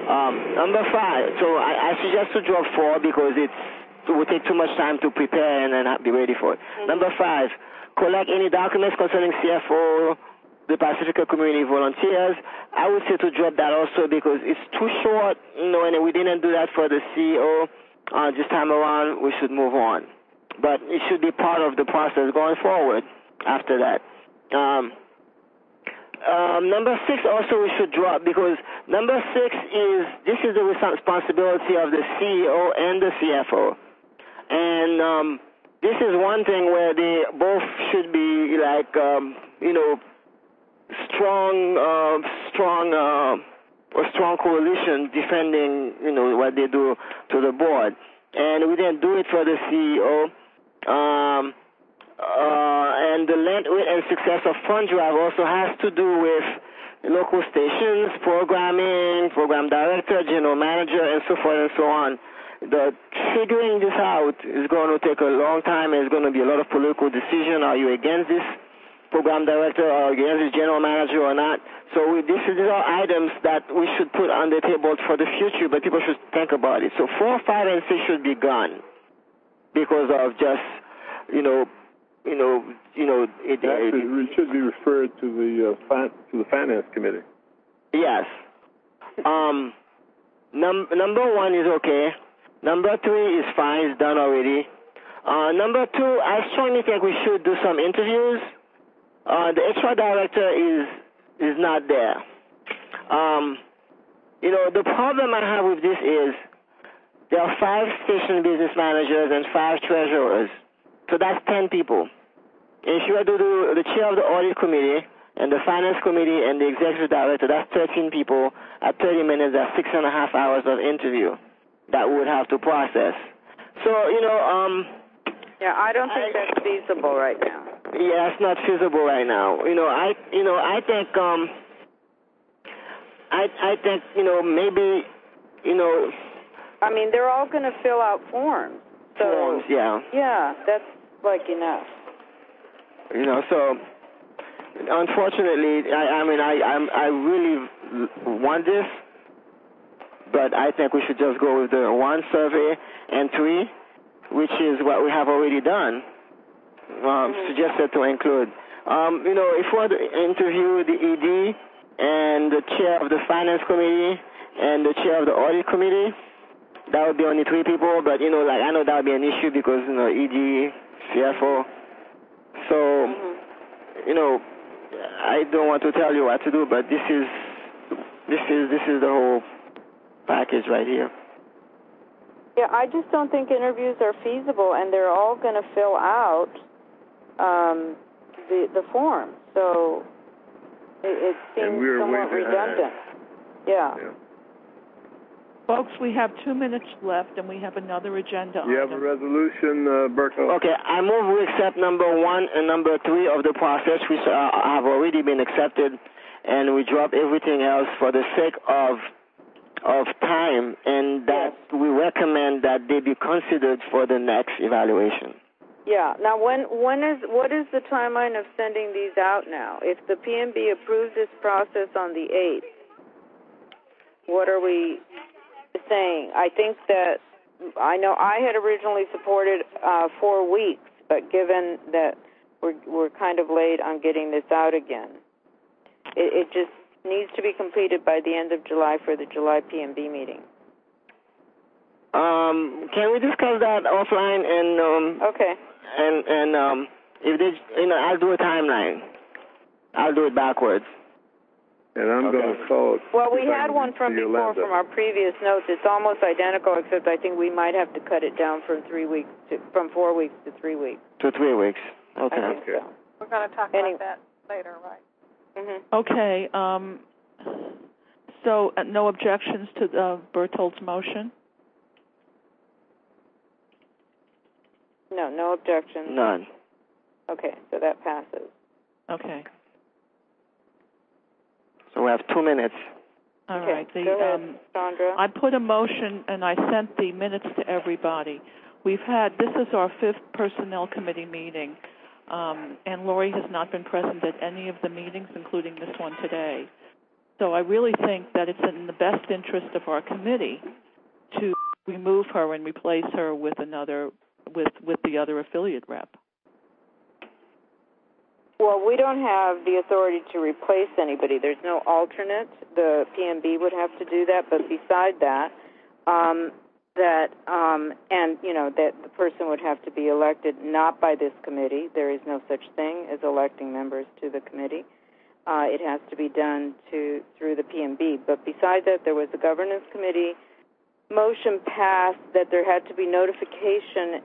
Number 5. So I suggest to drop 4 because it would take too much time to prepare and then be ready for it. Number 5. Collect any documents concerning CFO, the Pacifica Community Volunteers. I would say to drop that also because it's too short, and we didn't do that for the CEO this time around. We should move on. But it should be part of the process going forward after that. Number 6 also we should drop because number 6 this is the responsibility of the CEO and the CFO. And this is one thing where they both should be like, strong coalition defending, what they do to the board. And we didn't do it for the CEO. And the length and success of Fund Drive also has to do with local stations, programming, program director, general manager, and so forth and so on. The figuring this out is going to take a long time, and it's going to be a lot of political decision. Are you against this program director or against this general manager or not? So these are items that we should put on the table for the future, but people should think about it. So 4, 5, and 6 should be gone because of just, it should be referred to the finance committee. Yes. Number 1 is okay. Number 3 is fine. It's done already. Number 2, I strongly think we should do some interviews. The HR director is not there. The problem I have with this is there are 5 station business managers and 5 treasurers. So that's 10 people. If you were to do the chair of the audit committee and the finance committee and the executive director, that's 13 people at 30 minutes. That's 6.5 hours of interview that we would have to process. So, yeah, I don't think that's feasible right now. Yeah, it's not feasible right now. I think maybe, I mean, they're all going to fill out forms. So, forms, yeah. Yeah, that's like enough. So unfortunately, I really want this, but I think we should just go with the 1 survey and 3, which is what we have already done. Suggested to include. If we want to interview the ED and the chair of the finance committee and the chair of the audit committee, that would be only 3 people. But I know that would be an issue because ED, CFO. So I don't want to tell you what to do, but this is the whole package right here. Yeah, I just don't think interviews are feasible, and they're all going to fill out the form. So it seems somewhat redundant. Yeah. Folks, we have 2 minutes left, and we have another agenda item. You have a resolution, Berko? Okay, I move we accept number 1 and number 3 of the process, which have already been accepted, and we drop everything else for the sake of time, and that we recommend that they be considered for the next evaluation. Yeah. Now, what is the timeline of sending these out now? If the PMB approves this process on the 8th, what are we saying? I think that I know I had originally supported 4 weeks, but given that we're kind of late on getting this out again, it just needs to be completed by the end of July for the July PMB meeting. Can we discuss that offline? And okay. And if they, I'll do a timeline. I'll do it backwards. And I'm going to call. Well, we had one from before from our previous notes. It's almost identical, except I think we might have to cut it down from 4 weeks to 3 weeks. To 3 weeks. Okay. I think so. We're going to talk about that later, right? Mm-hmm. Okay. So no objections to Berthold's motion? No objections. None. Okay, so that passes. Okay. So we have 2 minutes. All okay, right. Go ahead, Sandra. I put a motion and I sent the minutes to everybody. This is our 5th Personnel Committee meeting, and Lori has not been present at any of the meetings, including this one today. So I really think that it's in the best interest of our committee to remove her and replace her with with the other affiliate rep. Well, we don't have the authority to replace anybody. There's no alternate. The PMB would have to do that. But beside that, that the person would have to be elected not by this committee. There is no such thing as electing members to the committee. It has to be done through the PMB. But besides that, there was a governance committee motion passed that there had to be notification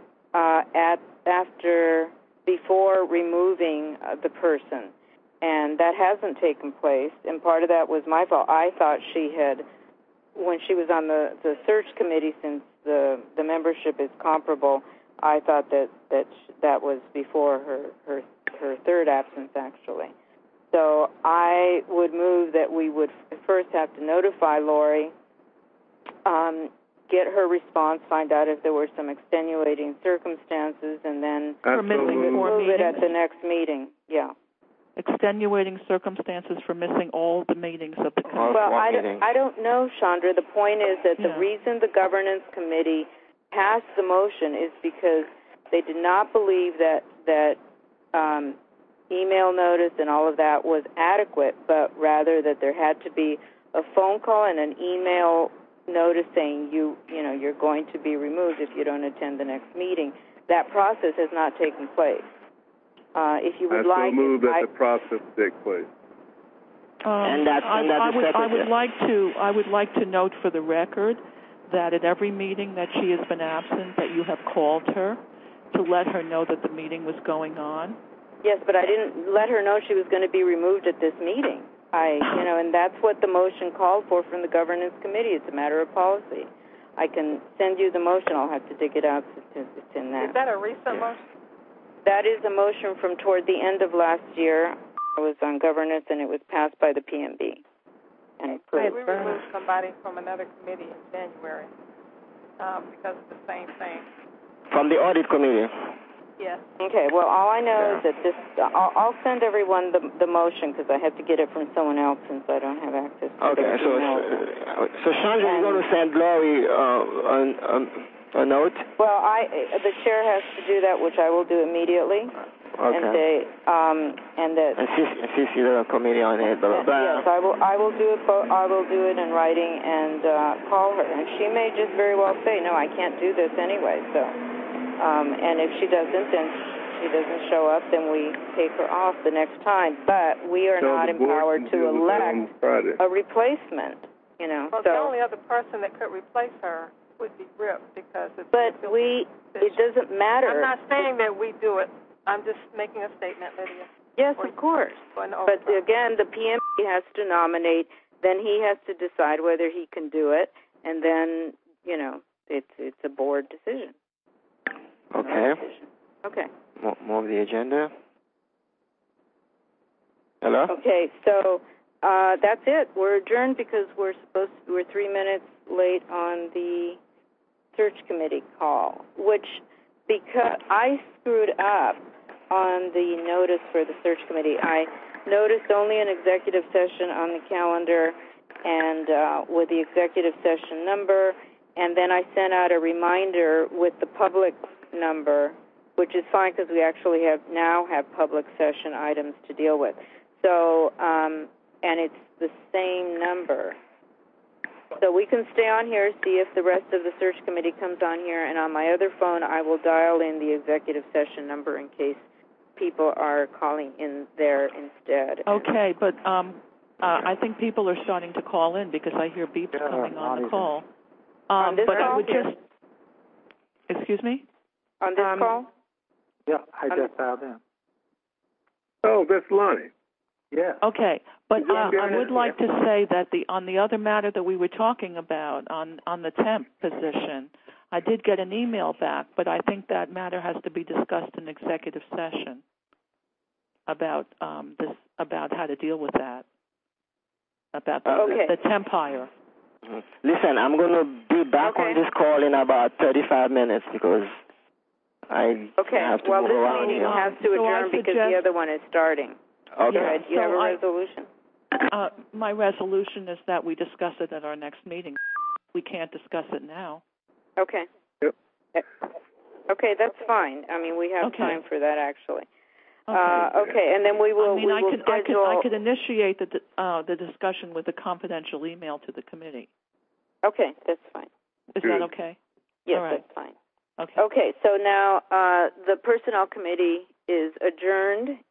before removing the person, and that hasn't taken place. And part of that was my fault. I thought she had, when she was on the search committee, since the membership is comparable, I thought that was before her third absence, actually. So I would move that we would first have to notify Lori, get her response, find out if there were some extenuating circumstances, and then move it at the next meeting. Yeah. Extenuating circumstances for missing all the meetings of the committee. Well, I don't know, Chandra. The point is that the reason the governance committee passed the motion is because they did not believe that email notice and all of that was adequate, but rather that there had to be a phone call and an email notice saying you're going to be removed if you don't attend the next meeting. That process has not taken place. If you would like, move that the process take place. I would like to note for the record that at every meeting that she has been absent, that you have called her to let her know that the meeting was going on. Yes, but I didn't let her know she was going to be removed at this meeting. And that's what the motion called for from the governance committee. It's a matter of policy. I can send you the motion. I'll have to dig it out since it's in that. Is that a recent motion? That is a motion from toward the end of last year. It was on governance, and it was passed by the PMB. And we removed somebody from another committee in January because of the same thing. From the audit committee? Yes. Okay, well, all I know is that this, I'll send everyone the motion because I have to get it from someone else since I don't have access to Okay, so Chandra, you're going to send Lori a note? Well, the chair has to do that, which I will do immediately. Okay. And CC the committee on it. Blah, blah, blah. Yes, I will do it. I will do it in writing and call her, and she may just very well say, "No, I can't do this anyway." So. And if she doesn't, then she doesn't show up, then we take her off the next time. But we are not empowered to elect a replacement, Well, the only other person that could replace her would be Rip because it's... But it doesn't matter. I'm not saying that we do it. I'm just making a statement, Lydia. Yes, of course. But again, the PMB has to nominate, then he has to decide whether he can do it, and then, it's a board decision. Okay. Okay. Move the agenda. Hello? Okay, so that's it. We're adjourned because we're 3 minutes late on the search committee call, which because I screwed up on the notice for the search committee. I noticed only an executive session on the calendar and with the executive session number, and then I sent out a reminder with the public number, which is fine because we actually now have public session items to deal with. So, and it's the same number. So we can stay on here, see if the rest of the search committee comes on here, and on my other phone I will dial in the executive session number in case people are calling in there instead. Okay, but I think people are starting to call in because I hear beeps coming on the call. On this but call? I would just... Excuse me? On this call? Yeah, I just dialed in. Oh, that's Lonnie. Yeah. Okay, but I would like to say that on the other matter that we were talking about, on the temp position, I did get an email back, but I think that matter has to be discussed in executive session about about how to deal with that, about the temp hire. Listen, I'm going to be back on this call in about 35 minutes because I have to move around this meeting here. has to adjourn because the other one is starting. Okay. Do you have a resolution? My resolution is that we discuss it at our next meeting. We can't discuss it now. Okay. Yep. Okay, that's fine. I mean, we have time for that, actually. Okay. And then we will. I could initiate the discussion with a confidential email to the committee. Okay, that's fine. Is that okay? Yes, all right. That's fine. Okay. Okay, so now the Personnel Committee is adjourned,